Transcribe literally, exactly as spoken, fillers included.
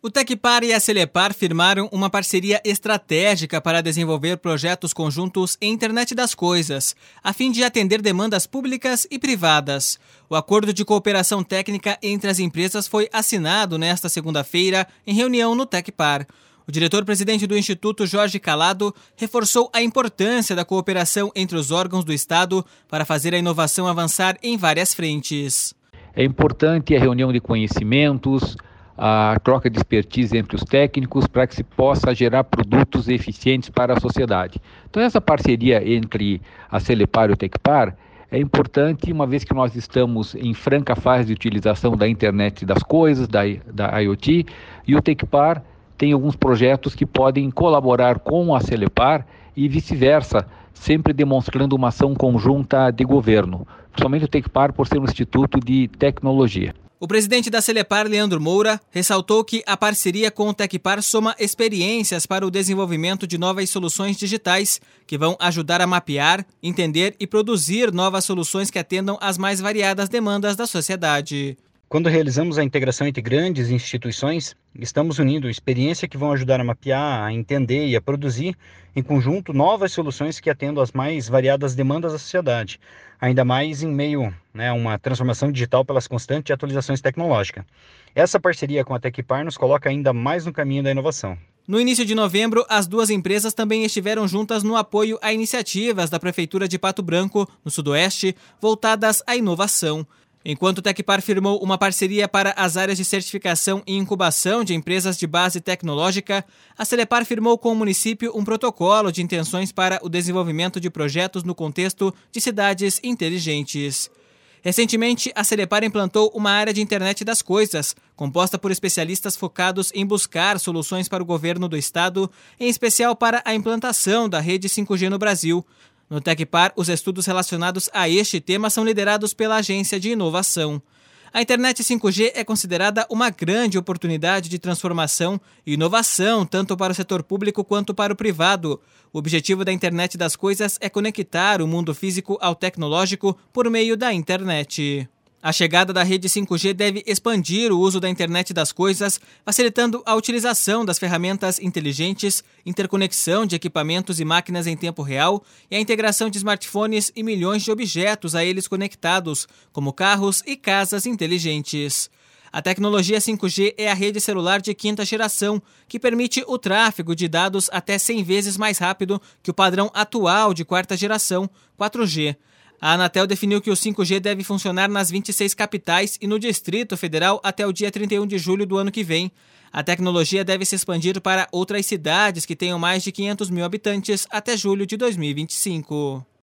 O Tecpar e a Celepar firmaram uma parceria estratégica para desenvolver projetos conjuntos em Internet das Coisas, a fim de atender demandas públicas e privadas. O acordo de cooperação técnica entre as empresas foi assinado nesta segunda-feira em reunião no Tecpar. O diretor-presidente do Instituto, Jorge Calado, reforçou a importância da cooperação entre os órgãos do Estado para fazer a inovação avançar em várias frentes. É importante a reunião de conhecimentos, a troca de expertise entre os técnicos para que se possa gerar produtos eficientes para a sociedade. Então essa parceria entre a Celepar e o Tecpar é importante, uma vez que nós estamos em franca fase de utilização da internet das coisas, da, da IoT, e o Tecpar tem alguns projetos que podem colaborar com a Celepar e vice-versa, sempre demonstrando uma ação conjunta de governo, principalmente o Tecpar por ser um instituto de tecnologia. O presidente da Celepar, Leandro Moura, ressaltou que a parceria com o Tecpar soma experiências para o desenvolvimento de novas soluções digitais que vão ajudar a mapear, entender e produzir novas soluções que atendam às mais variadas demandas da sociedade. Quando realizamos a integração entre grandes instituições, estamos unindo experiência que vão ajudar a mapear, a entender e a produzir em conjunto novas soluções que atendam às mais variadas demandas da sociedade, ainda mais em meio né, a uma transformação digital pelas constantes atualizações tecnológicas. Essa parceria com a Tecpar nos coloca ainda mais no caminho da inovação. No início de novembro, as duas empresas também estiveram juntas no apoio a iniciativas da Prefeitura de Pato Branco, no Sudoeste, voltadas à inovação. Enquanto o Tecpar firmou uma parceria para as áreas de certificação e incubação de empresas de base tecnológica, a Celepar firmou com o município um protocolo de intenções para o desenvolvimento de projetos no contexto de cidades inteligentes. Recentemente, a Celepar implantou uma área de internet das coisas, composta por especialistas focados em buscar soluções para o governo do estado, em especial para a implantação da rede cinco G no Brasil. No Tecpar, os estudos relacionados a este tema são liderados pela Agência de Inovação. A internet cinco G é considerada uma grande oportunidade de transformação e inovação tanto para o setor público quanto para o privado. O objetivo da internet das coisas é conectar o mundo físico ao tecnológico por meio da internet. A chegada da rede cinco G deve expandir o uso da internet das coisas, facilitando a utilização das ferramentas inteligentes, interconexão de equipamentos e máquinas em tempo real e a integração de smartphones e milhões de objetos a eles conectados, como carros e casas inteligentes. A tecnologia cinco G é a rede celular de quinta geração, que permite o tráfego de dados até cem vezes mais rápido que o padrão atual de quarta geração, quatro G. A Anatel definiu que o cinco G deve funcionar nas vinte e seis capitais e no Distrito Federal até o dia trinta e um de julho do ano que vem. A tecnologia deve se expandir para outras cidades que tenham mais de quinhentos mil habitantes até julho de dois mil e vinte e cinco.